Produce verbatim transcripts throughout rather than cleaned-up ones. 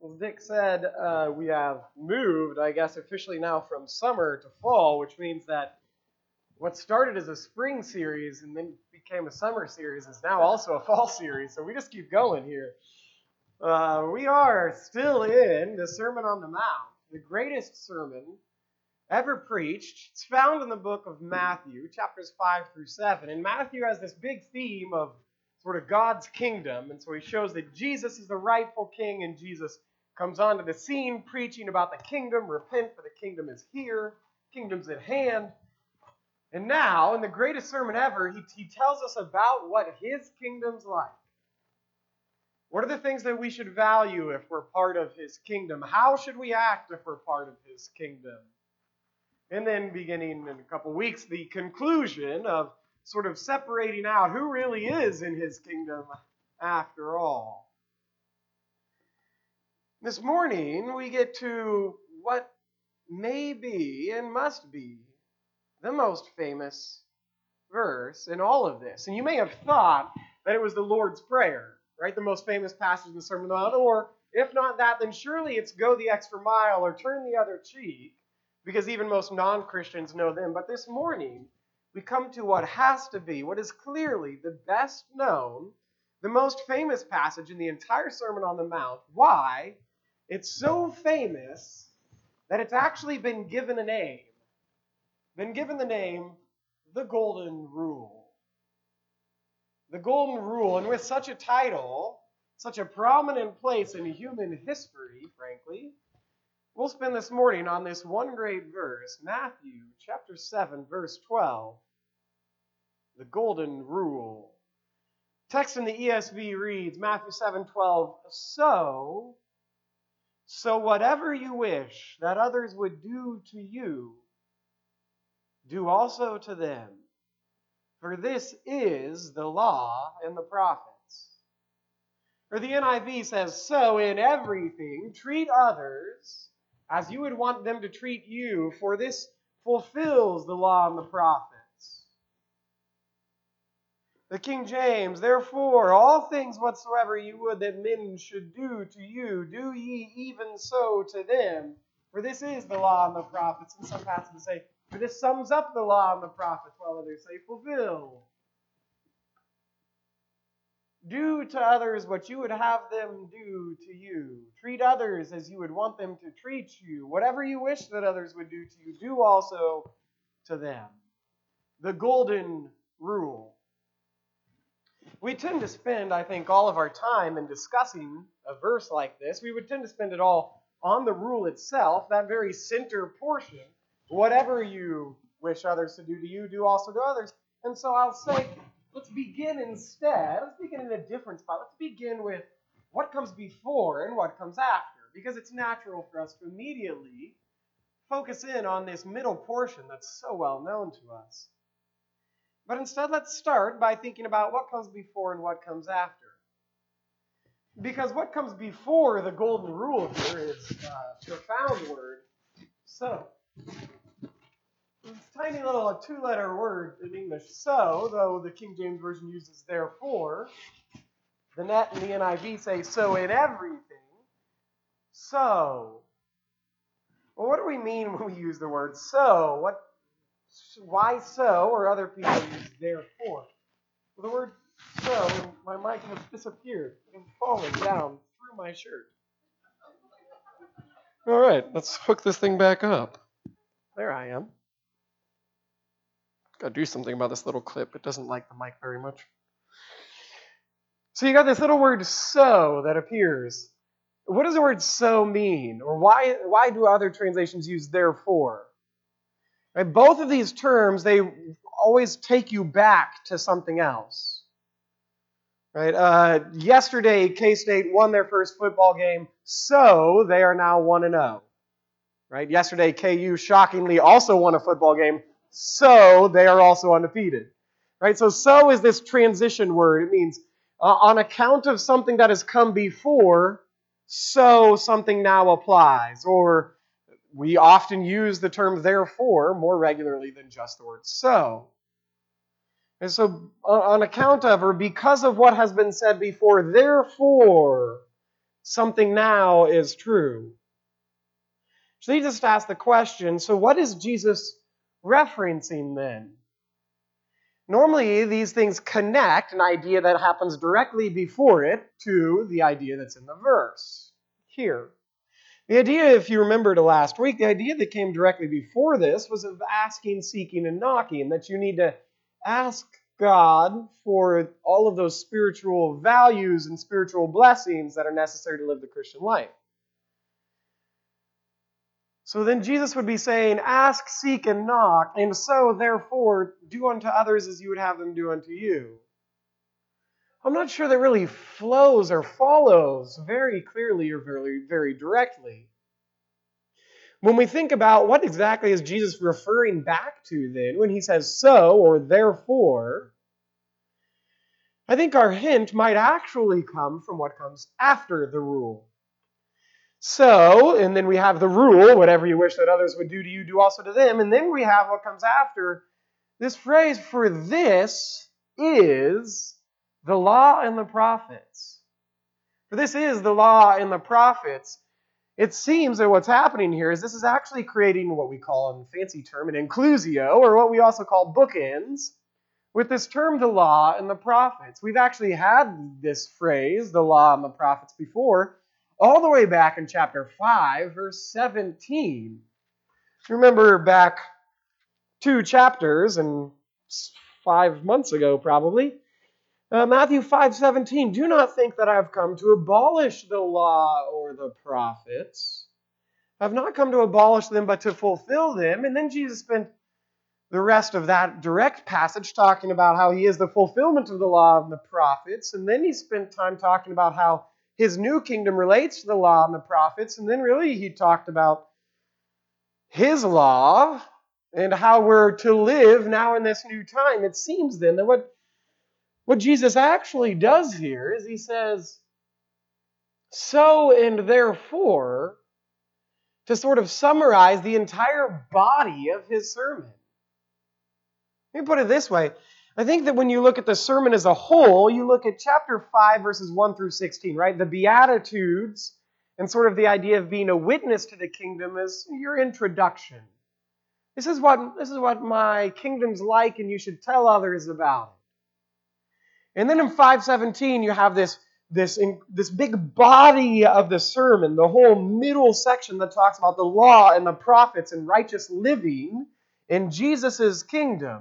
As Dick said, uh, we have moved, I guess, officially now from summer to fall, which means that what started as a spring series and then became a summer series is now also a fall series. So we just keep going here. Uh, we are still in the Sermon on the Mount, the greatest sermon ever preached. It's found in the book of Matthew, chapters five through seven. And Matthew has this big theme of sort of God's kingdom. And so he shows that Jesus is the rightful king, and Jesus comes onto the scene preaching about the kingdom. Repent, for the kingdom is here. Kingdom's at hand. And now, in the greatest sermon ever, he, he tells us about what his kingdom's like. What are the things that we should value if we're part of his kingdom? How should we act if we're part of his kingdom? And then beginning in a couple weeks, the conclusion of sort of separating out who really is in his kingdom after all. This morning, we get to what may be and must be the most famous verse in all of this. And you may have thought that it was the Lord's Prayer, right? The most famous passage in the Sermon on the Mount. Or if not that, then surely it's go the extra mile or turn the other cheek, because even most non-Christians know them. But this morning, we come to what has to be, what is clearly the best known, the most famous passage in the entire Sermon on the Mount. Why? It's so famous that it's actually been given a name. Been given the name, the Golden Rule. The Golden Rule, and with such a title, such a prominent place in human history, frankly, we'll spend this morning on this one great verse, Matthew chapter seven, verse twelve. The Golden Rule. Text in the E S V reads, Matthew seven twelve, So, so whatever you wish that others would do to you, do also to them. For this is the law and the prophets. Or the N I V says, So in everything treat others as you would want them to treat you, for this fulfills the law and the prophets. The King James, Therefore, all things whatsoever you would that men should do to you, do ye even so to them. For this is the law and the prophets. And some passages say, For this sums up the law and the prophets, while others say, fulfill. Do to others what you would have them do to you. Treat others as you would want them to treat you. Whatever you wish that others would do to you, do also to them. The Golden Rule. We tend to spend, I think, all of our time in discussing a verse like this. We would tend to spend it all on the rule itself, that very center portion. Whatever you wish others to do to you, do also to others. And so I'll say, let's begin instead, let's begin in a different spot. Let's begin with what comes before and what comes after, because it's natural for us to immediately focus in on this middle portion that's so well known to us. But instead, let's start by thinking about what comes before and what comes after. Because what comes before the Golden Rule here is a profound word, so. It's a tiny little a two-letter word in English, so, though the King James Version uses therefore. The Net and the N I V say so in everything. So. Well, what do we mean when we use the word so? What? Why so? Or other people use therefore. Well, the word so, my mic has disappeared and fallen down through my shirt. All right, let's hook this thing back up. There I am. Got to do something about this little clip. It doesn't like the mic very much. So you got this little word so that appears. What does the word so mean? Or why, why do other translations use therefore? Right? Both of these terms, they always take you back to something else. Right? Uh, yesterday, K-State won their first football game, so they are now one and oh. Right? Yesterday, K U shockingly also won a football game, so they are also undefeated. Right? So, so is this transition word. It means uh, on account of something that has come before, so something now applies. Or we often use the term therefore more regularly than just the word so. And so on account of or because of what has been said before, therefore, something now is true. So you just ask the question, so what is Jesus referencing then? Normally, these things connect an idea that happens directly before it to the idea that's in the verse here. The idea, if you remember to last week, the idea that came directly before this was of asking, seeking, and knocking, that you need to ask God for all of those spiritual values and spiritual blessings that are necessary to live the Christian life. So then Jesus would be saying, ask, seek, and knock, and so, therefore, do unto others as you would have them do unto you. I'm not sure that really flows or follows very clearly or very, very directly. When we think about what exactly is Jesus referring back to then, when he says so or therefore, I think our hint might actually come from what comes after the rule. So, and then we have the rule, whatever you wish that others would do to you, do also to them. And then we have what comes after this phrase, for this is the law and the prophets. For this is the law and the prophets. It seems that what's happening here is this is actually creating what we call, in a fancy term, an inclusio, or what we also call bookends, with this term, the law and the prophets. We've actually had this phrase, the law and the prophets, before, all the way back in chapter five, verse seventeen. Remember back two chapters, and five months ago probably, uh, Matthew five seventeen, do not think that I have come to abolish the law or the prophets. I have not come to abolish them, but to fulfill them. And then Jesus spent the rest of that direct passage talking about how he is the fulfillment of the law and the prophets. And then he spent time talking about how his new kingdom relates to the law and the prophets. And then really he talked about his law and how we're to live now in this new time. It seems then that what, what Jesus actually does here is he says, so and therefore, to sort of summarize the entire body of his sermon. Let me put it this way. I think that when you look at the sermon as a whole, you look at chapter five, verses one through sixteen, right? The Beatitudes and sort of the idea of being a witness to the kingdom is your introduction. This is what, this is what my kingdom's like, and you should tell others about it. And then in five seventeen, you have this, this, this big body of the sermon, the whole middle section that talks about the law and the prophets and righteous living in Jesus' kingdom.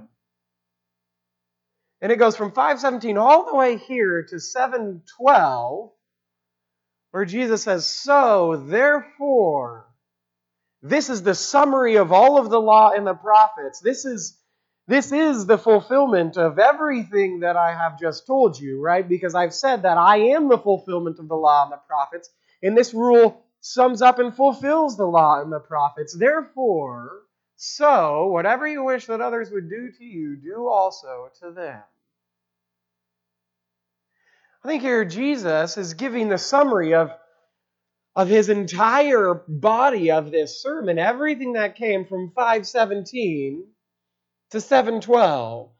And it goes from five seventeen all the way here to seven twelve, where Jesus says, so, therefore, this is the summary of all of the law and the prophets. This is, this is the fulfillment of everything that I have just told you, right? Because I've said that I am the fulfillment of the law and the prophets. And this rule sums up and fulfills the law and the prophets. Therefore, so, whatever you wish that others would do to you, do also to them. I think here Jesus is giving the summary of, of his entire body of this sermon, everything that came from five seventeen to seven twelve.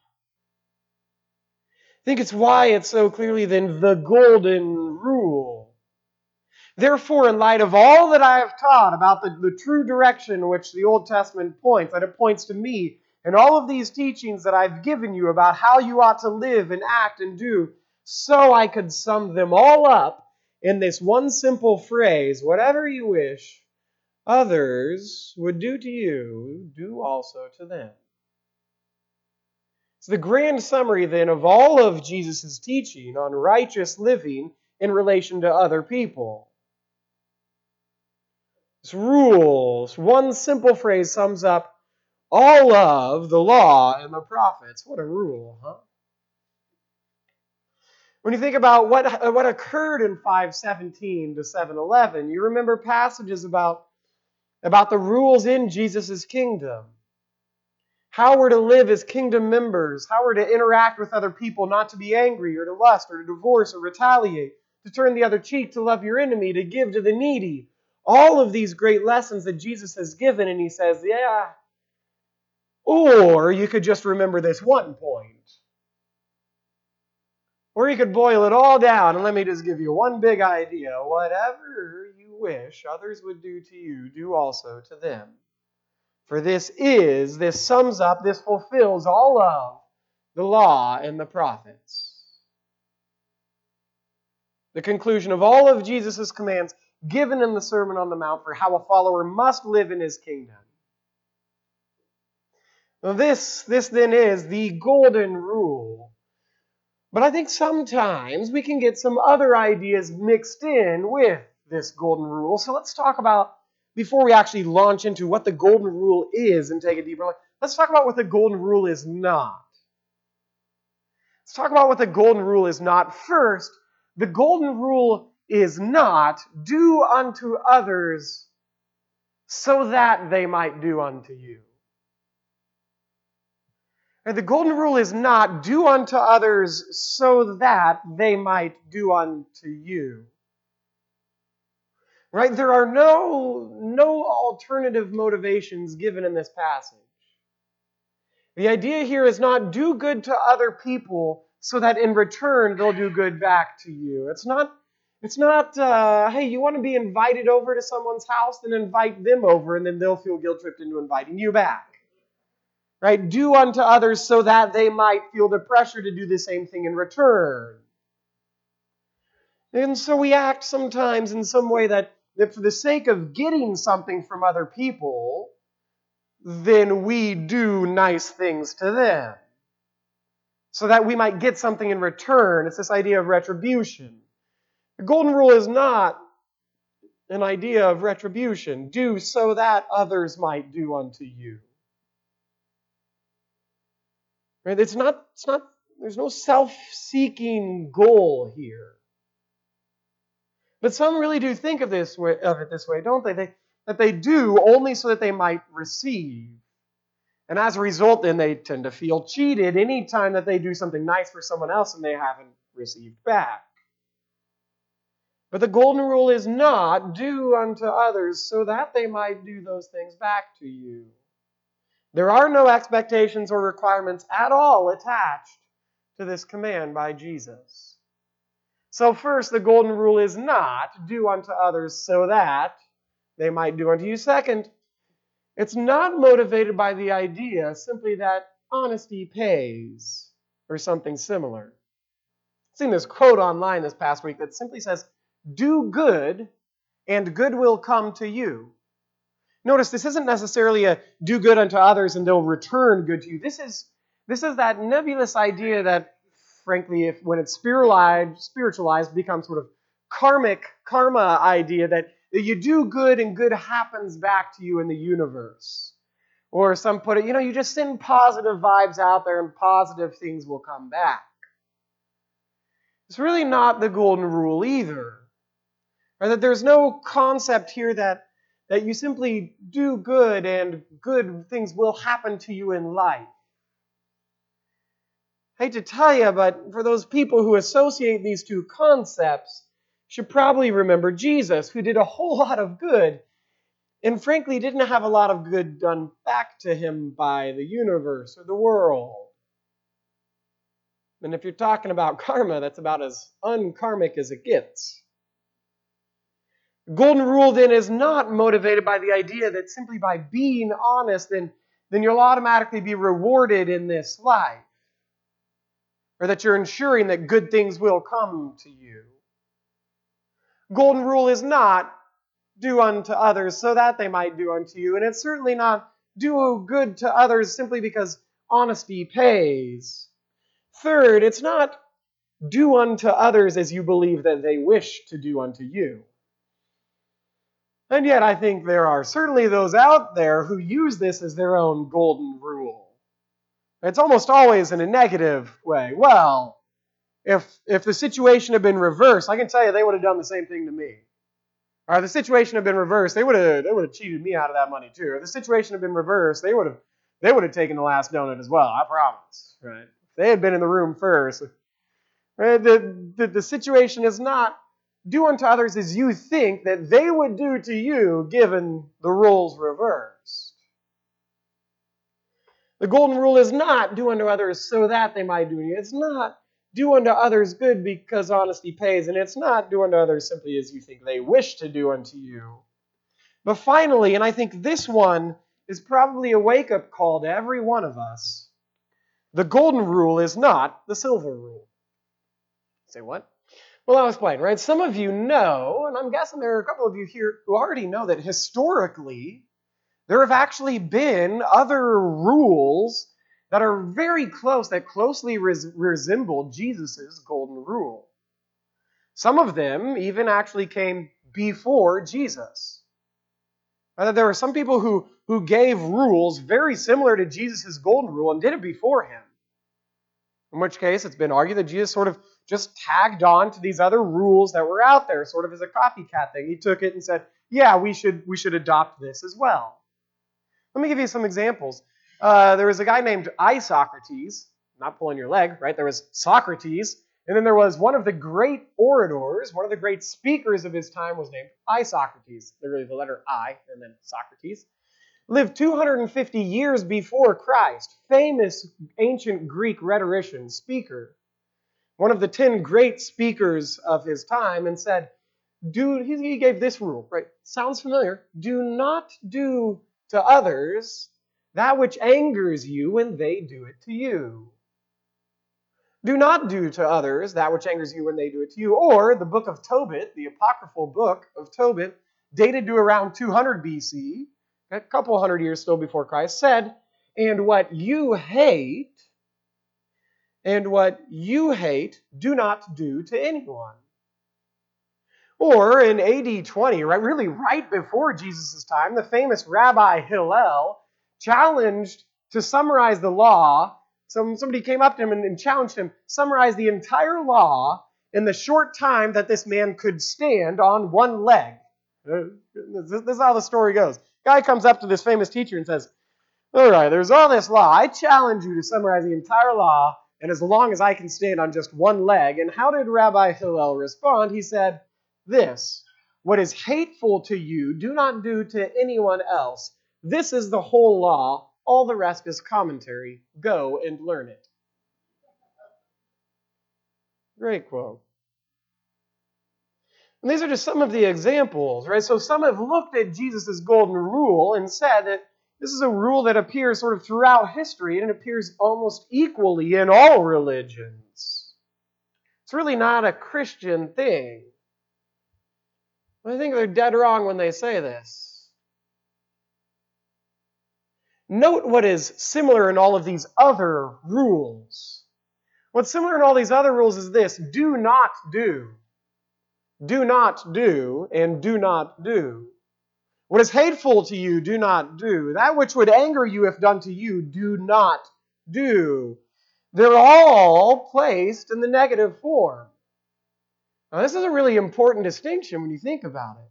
I think it's why it's so clearly then the golden rule. Therefore, in light of all that I have taught about the, the true direction which the Old Testament points, that it points to me, and all of these teachings that I've given you about how you ought to live and act and do, so I could sum them all up in this one simple phrase, whatever you wish others would do to you, do also to them. It's the grand summary then of all of Jesus' teaching on righteous living in relation to other people. This rule, this one simple phrase sums up all of the law and the prophets. What a rule, huh? When you think about what, what occurred in five seventeen to seven eleven, you remember passages about, about the rules in Jesus' kingdom. How we're to live as kingdom members, how we're to interact with other people, not to be angry or to lust or to divorce or retaliate, to turn the other cheek, to love your enemy, to give to the needy. All of these great lessons that Jesus has given, and he says, yeah. Or you could just remember this one point. Or you could boil it all down, and let me just give you one big idea. Whatever you wish others would do to you, do also to them. For this is, this sums up, this fulfills all of the law and the prophets. The conclusion of all of Jesus' commands given in the Sermon on the Mount for how a follower must live in his kingdom. Now this, this then is the golden rule. But I think sometimes we can get some other ideas mixed in with this golden rule. So let's talk about, before we actually launch into what the golden rule is and take a deeper look, let's talk about what the golden rule is not. Let's talk about what the golden rule is not. First, the golden rule is not do unto others so that they might do unto you. And the golden rule is not do unto others so that they might do unto you. Right? There are no, no alternative motivations given in this passage. The idea here is not do good to other people so that in return they'll do good back to you. It's not, it's not uh, hey, you want to be invited over to someone's house, then invite them over, and then they'll feel guilt-tripped into inviting you back. Right? Do unto others so that they might feel the pressure to do the same thing in return. And so we act sometimes in some way that, that for the sake of getting something from other people, then we do nice things to them. So that we might get something in return. It's this idea of retribution. The golden rule is not an idea of retribution. Do so that others might do unto you. Right? It's not, it's not, there's no self-seeking goal here. But some really do think of this way, of it this way, don't they? They that they do only so that they might receive. And as a result, then they tend to feel cheated any time that they do something nice for someone else and they haven't received back. But the golden rule is not do unto others so that they might do those things back to you. There are no expectations or requirements at all attached to this command by Jesus. So first, the golden rule is not do unto others so that they might do unto you. Second, it's not motivated by the idea simply that honesty pays or something similar. I've seen this quote online this past week that simply says, do good and good will come to you. Notice this isn't necessarily a do good unto others and they'll return good to you. This is, this is that nebulous idea that, frankly, if when it's spiritualized, spiritualized becomes sort of karmic karma idea that you do good and good happens back to you in the universe. Or some put it, you know, you just send positive vibes out there and positive things will come back. It's really not the golden rule either. Or that there's no concept here that, that you simply do good and good things will happen to you in life. I hate to tell you, but for those people who associate these two concepts, should probably remember Jesus, who did a whole lot of good, and frankly didn't have a lot of good done back to him by the universe or the world. And if you're talking about karma, that's about as unkarmic as it gets. The golden rule then is not motivated by the idea that simply by being honest, then, then you'll automatically be rewarded in this life. Or that you're ensuring that good things will come to you. Golden rule is not do unto others so that they might do unto you. And it's certainly not do good to others simply because honesty pays. Third, it's not do unto others as you believe that they wish to do unto you. And yet I think there are certainly those out there who use this as their own golden rule. It's almost always in a negative way. Well, if if the situation had been reversed, I can tell you they would have done the same thing to me. Or if the situation had been reversed, they would have they would have cheated me out of that money too. If the situation had been reversed, they would have they would have taken the last donut as well. I promise. Right? If they had been in the room first. Right? The, the the situation is not do unto others as you think that they would do to you given the roles reversed. The golden rule is not do unto others so that they might do to you. It's not do unto others good because honesty pays, and it's not do unto others simply as you think they wish to do unto you. But finally, and I think this one is probably a wake-up call to every one of us, the golden rule is not the silver rule. Say what? Well, I'll explain, right? Some of you know, and I'm guessing there are a couple of you here who already know that historically, there have actually been other rules that are very close, that closely res- resemble Jesus' golden rule. Some of them even actually came before Jesus. Uh, there are some people who, who gave rules very similar to Jesus' golden rule and did it before him. In which case, it's been argued that Jesus sort of just tagged on to these other rules that were out there, sort of as a copycat thing. He took it and said, yeah, we should, we should adopt this as well. Let me give you some examples. Uh, there was a guy named Isocrates, not pulling your leg, right? There was Socrates, and then there was one of the great orators, one of the great speakers of his time was named Isocrates. Literally the letter I, and then Socrates. Lived two hundred fifty years before Christ. Famous ancient Greek rhetorician, speaker. One of the ten great speakers of his time, and said, do, he gave this rule, right? Sounds familiar. Do not do to others that which angers you when they do it to you. Do not do to others that which angers you when they do it to you. Or the book of Tobit, the apocryphal book of Tobit, dated to around two hundred B C, a couple hundred years still before Christ, said, and what you hate, and what you hate, do not do to anyone. Or in A D twenty, right, really right before Jesus' time, the famous Rabbi Hillel challenged to summarize the law. Some, somebody came up to him and, and challenged him, summarize the entire law in the short time that this man could stand on one leg. This, this is how the story goes. Guy comes up to this famous teacher and says, all right, there's all this law. I challenge you to summarize the entire law, and as long as I can stand on just one leg. And how did Rabbi Hillel respond? He said, this, what is hateful to you, do not do to anyone else. This is the whole law. All the rest is commentary. Go and learn it. Great quote. And these are just some of the examples, right? So some have looked at Jesus' golden rule and said that this is a rule that appears sort of throughout history, and it appears almost equally in all religions. It's really not a Christian thing. I think they're dead wrong when they say this. Note what is similar in all of these other rules. What's similar in all these other rules is this: do not do. Do not do, and do not do. What is hateful to you, do not do. That which would anger you if done to you, do not do. They're all placed in the negative form. Now, this is a really important distinction when you think about it.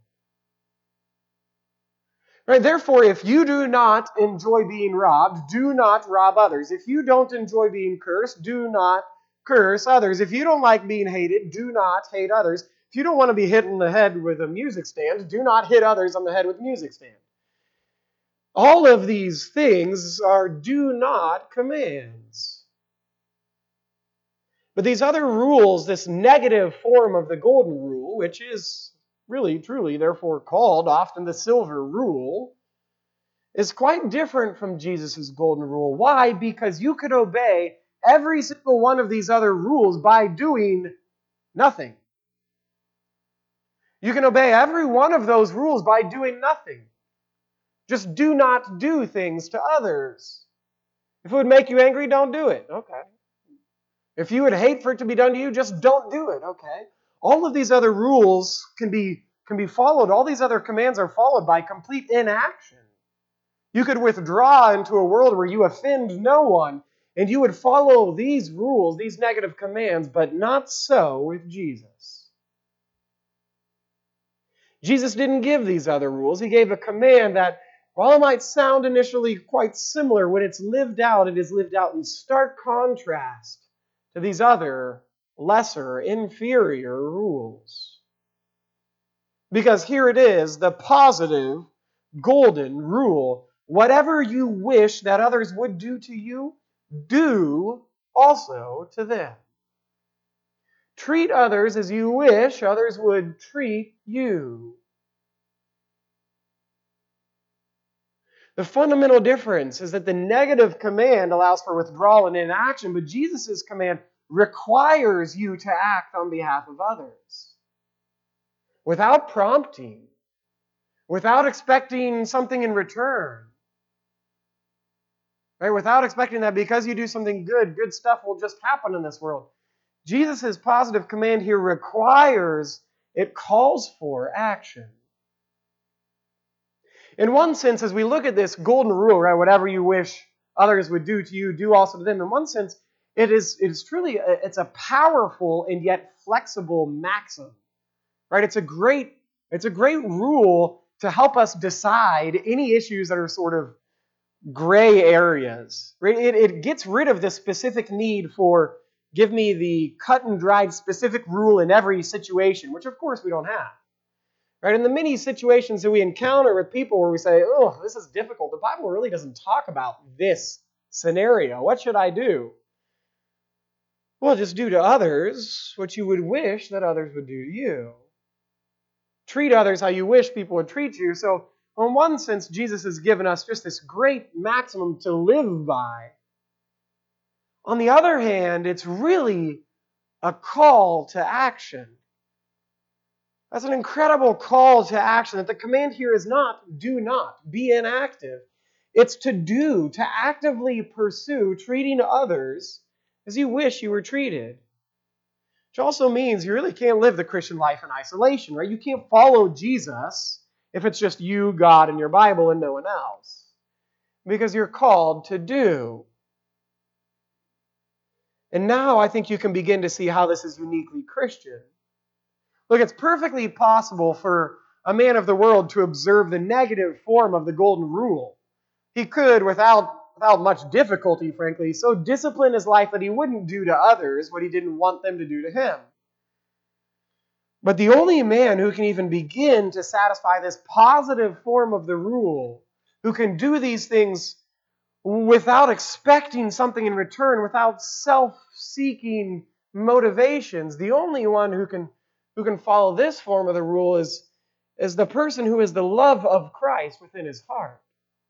Right? Therefore, if you do not enjoy being robbed, do not rob others. If you don't enjoy being cursed, do not curse others. If you don't like being hated, do not hate others. If you don't want to be hit in the head with a music stand, do not hit others on the head with a music stand. All of these things are do not commands. But these other rules, this negative form of the golden rule, which is really, truly, therefore called often the silver rule, is quite different from Jesus' golden rule. Why? Because you could obey every single one of these other rules by doing nothing. You can obey every one of those rules by doing nothing. Just do not do things to others. If it would make you angry, don't do it. Okay. If you would hate for it to be done to you, just don't do it. Okay. All of these other rules can be, can be followed. All these other commands are followed by complete inaction. You could withdraw into a world where you offend no one, and you would follow these rules, these negative commands, but not so with Jesus. Jesus didn't give these other rules. He gave a command that, while it might sound initially quite similar, when it's lived out, it is lived out in stark contrast to these other, lesser, inferior rules. Because here it is, the positive, golden rule. Whatever you wish that others would do to you, do also to them. Treat others as you wish others would treat you. The fundamental difference is that the negative command allows for withdrawal and inaction, but Jesus' command requires you to act on behalf of others. Without prompting, without expecting something in return. Right? Without expecting that because you do something good, good stuff will just happen in this world. Jesus' positive command here requires, it calls for action. In one sense, as we look at this golden rule, right, whatever you wish others would do to you, do also to them. In one sense, it is it is truly a, it's a powerful and yet flexible maxim, right? It's a great it's a great rule to help us decide any issues that are sort of gray areas. Right? It it gets rid of the specific need for give me the cut and dried specific rule in every situation, which of course we don't have. Right? In the many situations that we encounter with people where we say, oh, this is difficult, the Bible really doesn't talk about this scenario. What should I do? Well, just do to others what you would wish that others would do to you. Treat others how you wish people would treat you. So, in one sense, Jesus has given us just this great maximum to live by. On the other hand, it's really a call to action. That's an incredible call to action. That the command here is not, do not, be inactive. It's to do, to actively pursue treating others as you wish you were treated. Which also means you really can't live the Christian life in isolation, right? You can't follow Jesus if it's just you, God, and your Bible and no one else. Because you're called to do. And now I think you can begin to see how this is uniquely Christian. Look, it's perfectly possible for a man of the world to observe the negative form of the golden rule. He could, without, without much difficulty, frankly, so discipline his life that he wouldn't do to others what he didn't want them to do to him. But the only man who can even begin to satisfy this positive form of the rule, who can do these things without expecting something in return, without self-seeking motivations, the only one who can who can follow this form of the rule is, is the person who has the love of Christ within his heart.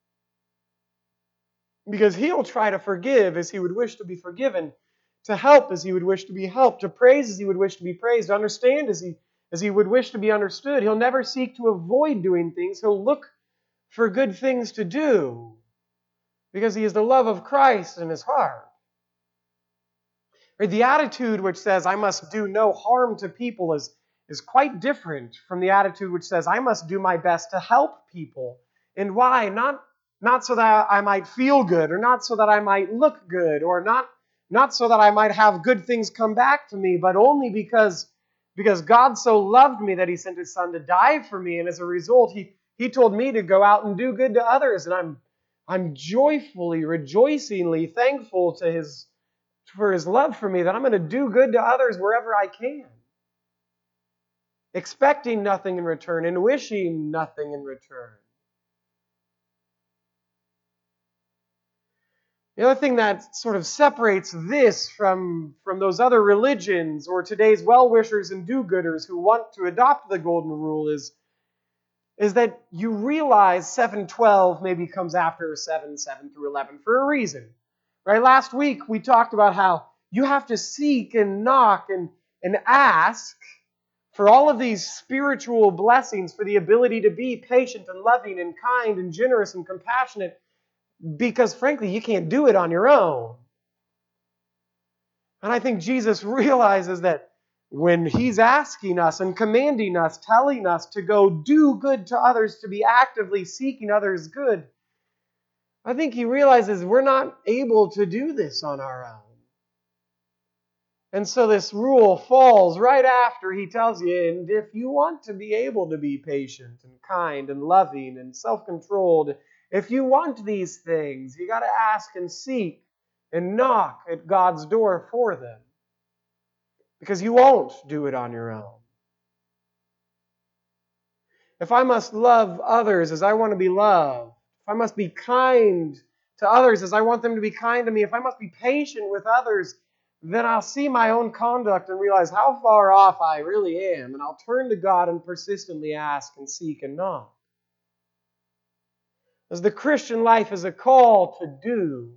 Because he'll try to forgive as he would wish to be forgiven, to help as he would wish to be helped, to praise as he would wish to be praised, to understand as he, as he would wish to be understood. He'll never seek to avoid doing things. He'll look for good things to do because he has the love of Christ in his heart. Or the attitude which says, I must do no harm to people is, is quite different from the attitude which says, I must do my best to help people. And why? Not, not so that I might feel good, or not so that I might look good, or not, not so that I might have good things come back to me, but only because, because God so loved me that he sent his son to die for me. And as a result, he, he told me to go out and do good to others. And I'm, I'm joyfully, rejoicingly thankful to his for his love for me, that I'm going to do good to others wherever I can. Expecting nothing in return and wishing nothing in return. The other thing that sort of separates this from, from those other religions or today's well-wishers and do-gooders who want to adopt the golden rule is, is that you realize seven twelve maybe comes after seven, seven through eleven for a reason. Right? Last week, we talked about how you have to seek and knock and, and ask for all of these spiritual blessings, for the ability to be patient and loving and kind and generous and compassionate, because, frankly, you can't do it on your own. And I think Jesus realizes that when he's asking us and commanding us, telling us to go do good to others, to be actively seeking others' good, I think he realizes we're not able to do this on our own. And so this rule falls right after he tells you, and if you want to be able to be patient and kind and loving and self-controlled, if you want these things, you got to ask and seek and knock at God's door for them. Because you won't do it on your own. If I must love others as I want to be loved, if I must be kind to others as I want them to be kind to me, if I must be patient with others then I'll see my own conduct and realize how far off I really am, and I'll turn to God and persistently ask and seek and knock. As the Christian life is a call to do,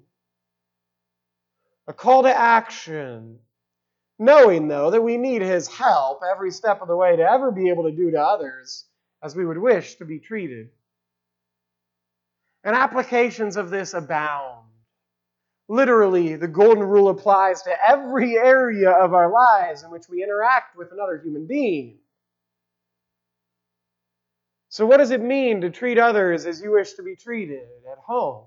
a call to action, knowing, though, that we need His help every step of the way to ever be able to do to others as we would wish to be treated. And applications of this abound. Literally, the golden rule applies to every area of our lives in which we interact with another human being. So what does it mean to treat others as you wish to be treated at home?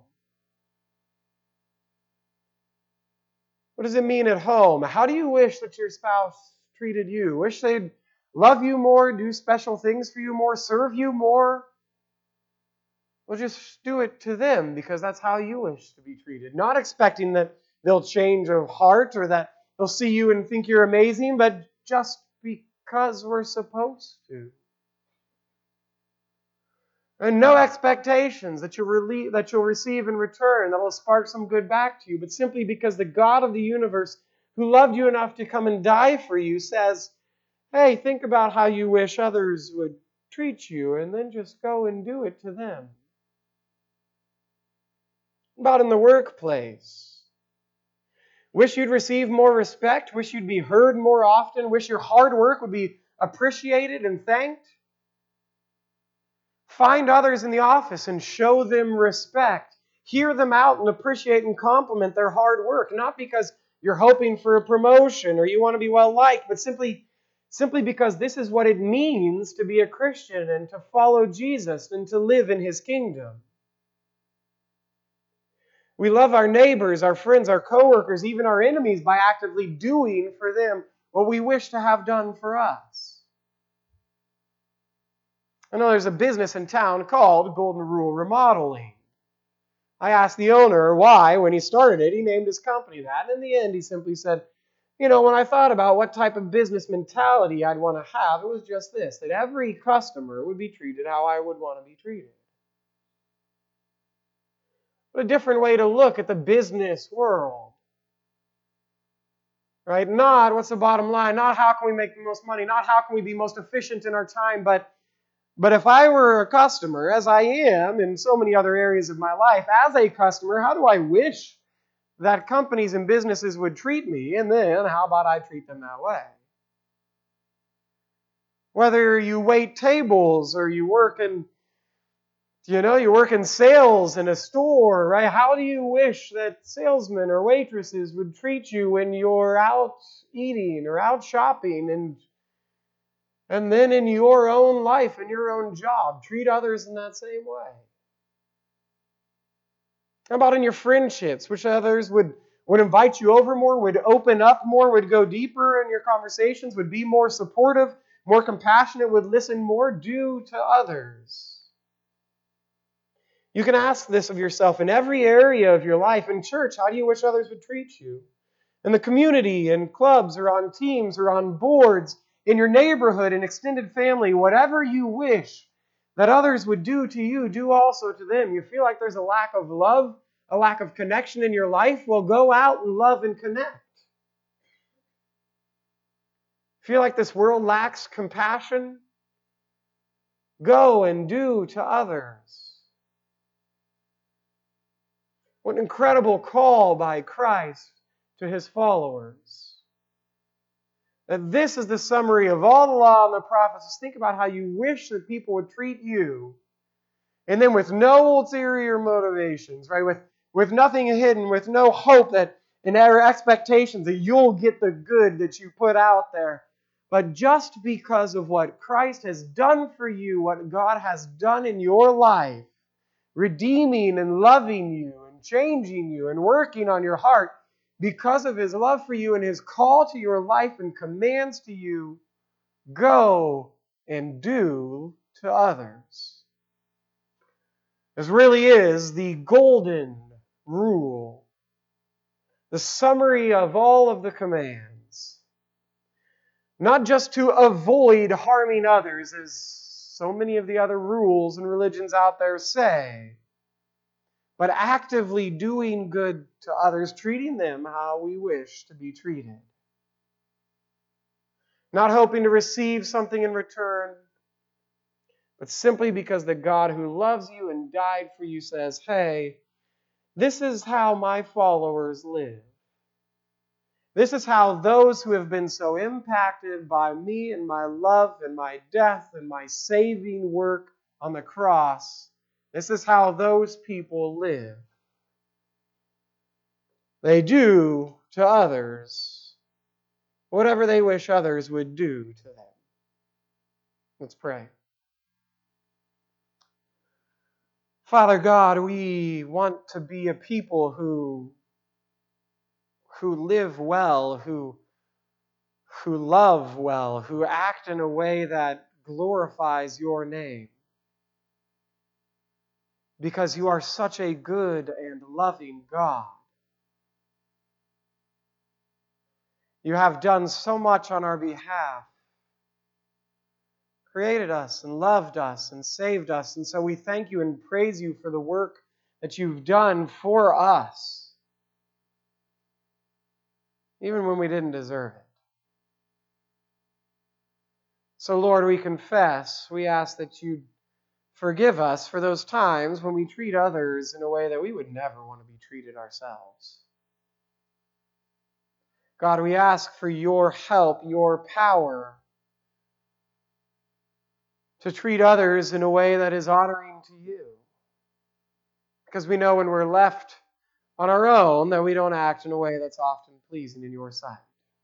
What does it mean at home? How do you wish that your spouse treated you? Wish they'd love you more, do special things for you more, serve you more? Well, just do it to them because that's how you wish to be treated. Not expecting that they'll change of heart or that they'll see you and think you're amazing, but just because we're supposed to. And no expectations that you'll, rele- that you'll receive in return that will spark some good back to you, but simply because the God of the universe, who loved you enough to come and die for you, says, hey, think about how you wish others would treat you, and then just go and do it to them. About in the workplace. Wish you'd receive more respect. Wish you'd be heard more often. Wish your hard work would be appreciated and thanked. Find others in the office and show them respect. Hear them out and appreciate and compliment their hard work. Not because you're hoping for a promotion or you want to be well liked, but simply, simply because this is what it means to be a Christian and to follow Jesus and to live in His kingdom. We love our neighbors, our friends, our coworkers, even our enemies by actively doing for them what we wish to have done for us. I know there's a business in town called Golden Rule Remodeling. I asked the owner why, when he started it, he named his company that. And in the end, he simply said, you know, when I thought about what type of business mentality I'd want to have, it was just this, that every customer would be treated how I would want to be treated. What a different way to look at the business world. Right? Not what's the bottom line, not how can we make the most money, not how can we be most efficient in our time, but, but if I were a customer, as I am in so many other areas of my life, as a customer, how do I wish that companies and businesses would treat me? And then how about I treat them that way? Whether you wait tables or you work in You know, you work in sales in a store, right? How do you wish that salesmen or waitresses would treat you when you're out eating or out shopping and, and then in your own life and your own job? Treat others in that same way. How about in your friendships? Wish others would, would invite you over more, would open up more, would go deeper in your conversations, would be more supportive, more compassionate, would listen more? Do to others. You can ask this of yourself in every area of your life. In church, how do you wish others would treat you? In the community, in clubs, or on teams, or on boards, in your neighborhood, in extended family, whatever you wish that others would do to you, do also to them. You feel like there's a lack of love, a lack of connection in your life? Well, go out and love and connect. Feel like this world lacks compassion? Go and do to others. What an incredible call by Christ to His followers. That this is the summary of all the law and the prophets. Just think about how you wish that people would treat you. And then with no ulterior motivations, right? With, with nothing hidden, with no hope that and our expectations that you'll get the good that you put out there. But just because of what Christ has done for you, what God has done in your life, redeeming and loving you, changing you and working on your heart because of His love for you and His call to your life and commands to you, go and do to others. This really is the golden rule, the summary of all of the commands. Not just to avoid harming others, as so many of the other rules and religions out there say, but actively doing good to others, treating them how we wish to be treated. Not hoping to receive something in return, but simply because the God who loves you and died for you says, hey, this is how my followers live. This is how those who have been so impacted by me and my love and my death and my saving work on the cross, this is how those people live. They do to others whatever they wish others would do to them. Let's pray. Father God, we want to be a people who, who live well, who, who love well, who act in a way that glorifies your name. Because you are such a good and loving God. You have done so much on our behalf. Created us and loved us and saved us. And so we thank you and praise you for the work that you've done for us. Even when we didn't deserve it. So Lord, we confess, we ask that you forgive us for those times when we treat others in a way that we would never want to be treated ourselves. God, we ask for your help, your power to treat others in a way that is honoring to you. Because we know when we're left on our own that we don't act in a way that's often pleasing in your sight.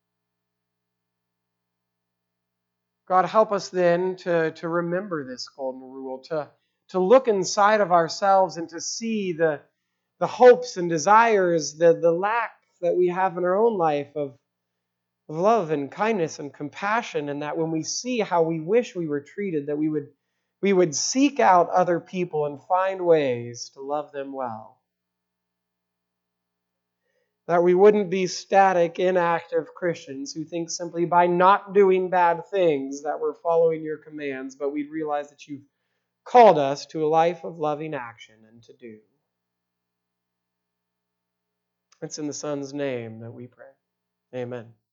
God, help us then to, to remember this golden rule, to, to look inside of ourselves and to see the, the hopes and desires, the, the lack that we have in our own life of, of love and kindness and compassion, and that when we see how we wish we were treated, that we would, we would seek out other people and find ways to love them well. That we wouldn't be static, inactive Christians who think simply by not doing bad things that we're following your commands, but we'd realize that you've called us to a life of loving action and to do. It's in the Son's name that we pray. Amen.